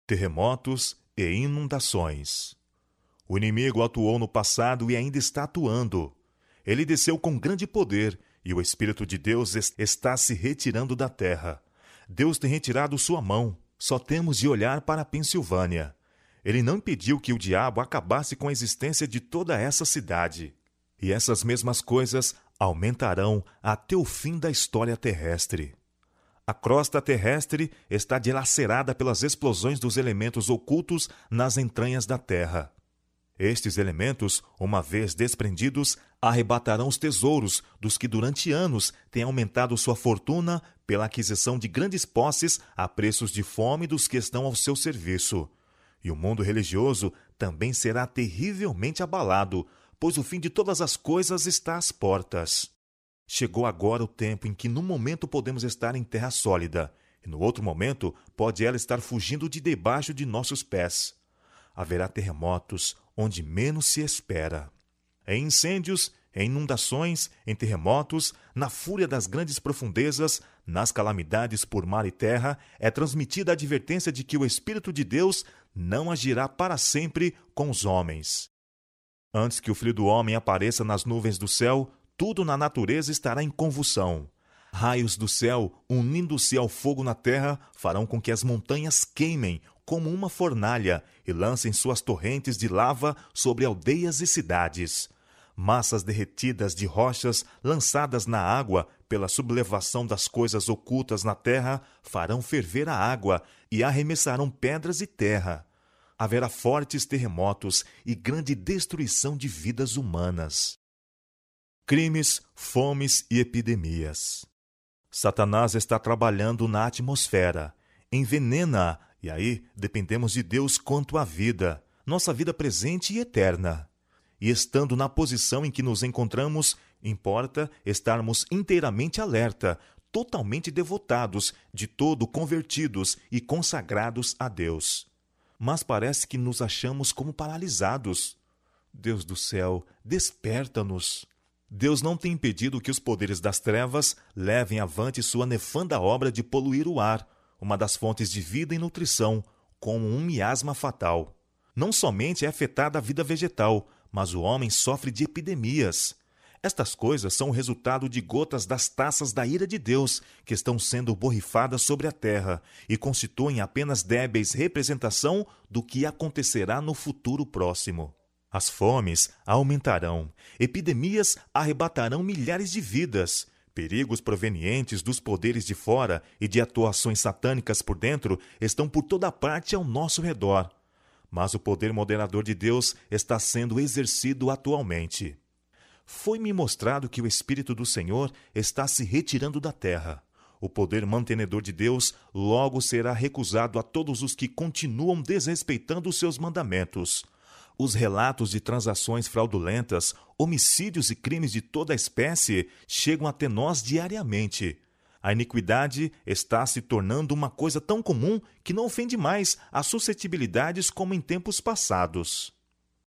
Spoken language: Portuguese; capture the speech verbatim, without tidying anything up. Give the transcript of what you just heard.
terremotos e inundações. O inimigo atuou no passado e ainda está atuando. Ele desceu com grande poder e o Espírito de Deus está se retirando da terra. Deus tem retirado sua mão. Só temos de olhar para a Pensilvânia. Ele não impediu que o diabo acabasse com a existência de toda essa cidade. E essas mesmas coisas aumentarão até o fim da história terrestre. A crosta terrestre está dilacerada pelas explosões dos elementos ocultos nas entranhas da terra. Estes elementos, uma vez desprendidos, arrebatarão os tesouros dos que durante anos têm aumentado sua fortuna pela aquisição de grandes posses a preços de fome dos que estão ao seu serviço. E o mundo religioso também será terrivelmente abalado, pois o fim de todas as coisas está às portas. Chegou agora o tempo em que num momento podemos estar em terra sólida, e no outro momento pode ela estar fugindo de debaixo de nossos pés. Haverá terremotos onde menos se espera. Em incêndios, em inundações, em terremotos, na fúria das grandes profundezas, nas calamidades por mar e terra, é transmitida a advertência de que o Espírito de Deus não agirá para sempre com os homens. Antes que o Filho do Homem apareça nas nuvens do céu, tudo na natureza estará em convulsão. Raios do céu, unindo-se ao fogo na terra, farão com que as montanhas queimem como uma fornalha e lancem suas torrentes de lava sobre aldeias e cidades. Massas derretidas de rochas lançadas na água pela sublevação das coisas ocultas na terra farão ferver a água e arremessarão pedras e terra. Haverá fortes terremotos e grande destruição de vidas humanas. Crimes, fomes e epidemias. Satanás está trabalhando na atmosfera, envenena-a, e aí dependemos de Deus quanto à vida, nossa vida presente e eterna. E estando na posição em que nos encontramos, importa estarmos inteiramente alerta, totalmente devotados, de todo convertidos e consagrados a Deus. Mas parece que nos achamos como paralisados. Deus do céu, desperta-nos. Deus não tem impedido que os poderes das trevas levem avante sua nefanda obra de poluir o ar, uma das fontes de vida e nutrição, como um miasma fatal. Não somente é afetada a vida vegetal, mas o homem sofre de epidemias. Estas coisas são o resultado de gotas das taças da ira de Deus que estão sendo borrifadas sobre a terra e constituem apenas débeis representação do que acontecerá no futuro próximo. As fomes aumentarão, epidemias arrebatarão milhares de vidas, perigos provenientes dos poderes de fora e de atuações satânicas por dentro estão por toda parte ao nosso redor. Mas o poder moderador de Deus está sendo exercido atualmente. Foi-me mostrado que o Espírito do Senhor está se retirando da terra. O poder mantenedor de Deus logo será recusado a todos os que continuam desrespeitando os seus mandamentos. Os relatos de transações fraudulentas, homicídios e crimes de toda a espécie chegam até nós diariamente. A iniquidade está se tornando uma coisa tão comum que não ofende mais as suscetibilidades como em tempos passados.